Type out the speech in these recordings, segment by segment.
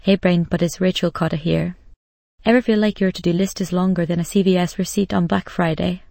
Hey brain, but it's Rachel Cotta here. Ever feel like your to-do list is longer than a CVS receipt on Black Friday?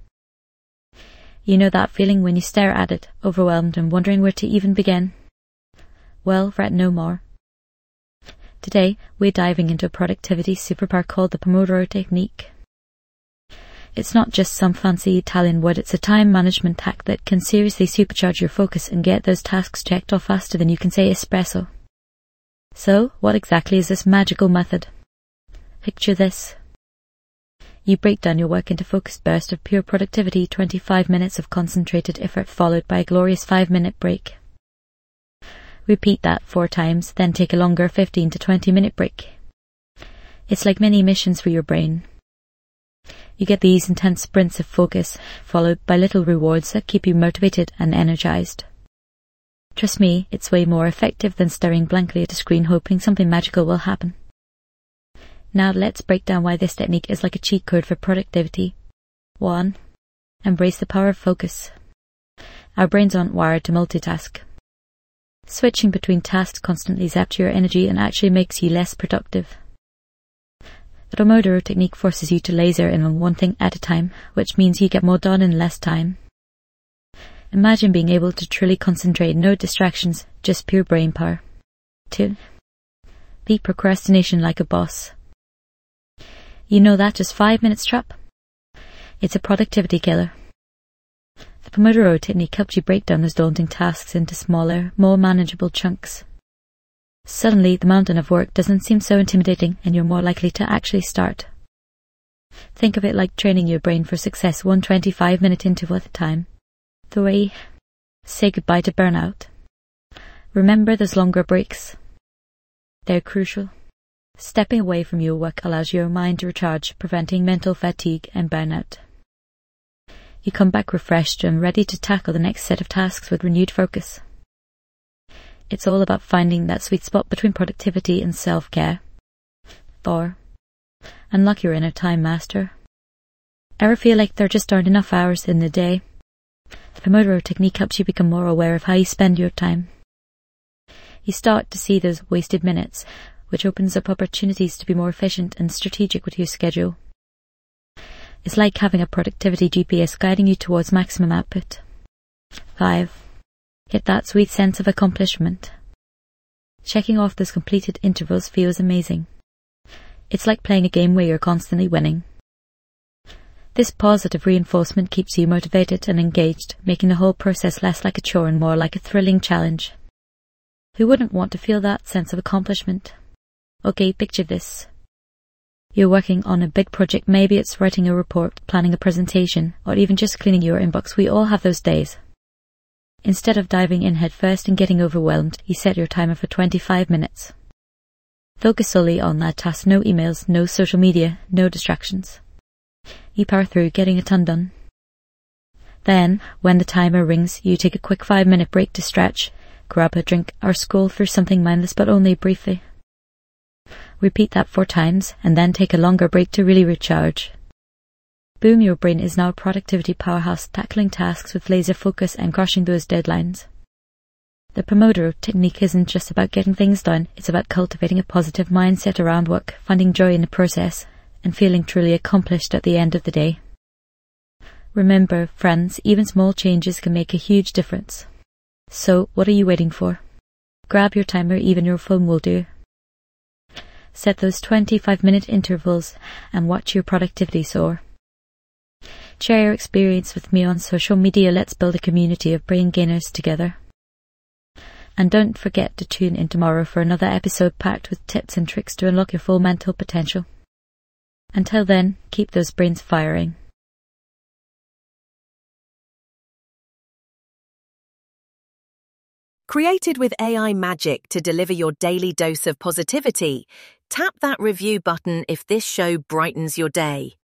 You know that feeling when you stare at it, overwhelmed and wondering where to even begin? Well, fret no more. Today, we're diving into a productivity superpower called the Pomodoro Technique. It's not just some fancy Italian word, it's a time management hack that can seriously supercharge your focus and get those tasks checked off faster than you can say espresso. So, what exactly is this magical method? Picture this. You break down your work into focused bursts of pure productivity, 25 minutes of concentrated effort followed by a glorious 5-minute break. Repeat that 4 times, then take a longer 15 to 20-minute break. It's like mini missions for your brain. You get these intense sprints of focus, followed by little rewards that keep you motivated and energized. Trust me, it's way more effective than staring blankly at a screen hoping something magical will happen. Now let's break down why this technique is like a cheat code for productivity. 1. Embrace the power of focus. Our brains aren't wired to multitask. Switching between tasks constantly zaps your energy and actually makes you less productive. The Pomodoro technique forces you to laser in on one thing at a time, which means you get more done in less time. Imagine being able to truly concentrate, no distractions, just pure brain power. 2. Beat procrastination like a boss. You know that just 5 minutes trap? It's a productivity killer. The Pomodoro technique helps you break down those daunting tasks into smaller, more manageable chunks. Suddenly, the mountain of work doesn't seem so intimidating and you're more likely to actually start. Think of it like training your brain for success, 1 25-minute interval at a time. 3. Say goodbye to burnout. Remember those longer breaks. They're crucial. Stepping away from your work allows your mind to recharge, preventing mental fatigue and burnout. You come back refreshed and ready to tackle the next set of tasks with renewed focus. It's all about finding that sweet spot between productivity and self-care. 4. Unlock your inner time master. Ever feel like there just aren't enough hours in the day? The Pomodoro technique helps you become more aware of how you spend your time. You start to see those wasted minutes, which opens up opportunities to be more efficient and strategic with your schedule. It's like having a productivity GPS guiding you towards maximum output. 5. Get that sweet sense of accomplishment. Checking off those completed intervals feels amazing. It's like playing a game where you're constantly winning. This positive reinforcement keeps you motivated and engaged, making the whole process less like a chore and more like a thrilling challenge. Who wouldn't want to feel that sense of accomplishment? Okay, picture this. You're working on a big project, maybe it's writing a report, planning a presentation, or even just cleaning your inbox. We all have those days. Instead of diving in head first and getting overwhelmed, you set your timer for 25 minutes. Focus solely on that task, no emails, no social media, no distractions. You power through, getting a ton done. Then, when the timer rings, you take a quick 5-minute break to stretch, grab a drink, or scroll through something mindless but only briefly. Repeat that 4 times, and then take a longer break to really recharge. Boom, your brain is now a productivity powerhouse, tackling tasks with laser focus and crushing those deadlines. The Pomodoro technique isn't just about getting things done, it's about cultivating a positive mindset around work, finding joy in the process, and feeling truly accomplished at the end of the day. Remember, friends, even small changes can make a huge difference. So, what are you waiting for? Grab your timer, even your phone will do. Set those 25-minute intervals and watch your productivity soar. Share your experience with me on social media. Let's build a community of brain gainers together. And don't forget to tune in tomorrow for another episode packed with tips and tricks to unlock your full mental potential. Until then, keep those brains firing. Created with AI magic to deliver your daily dose of positivity, tap that review button if this show brightens your day.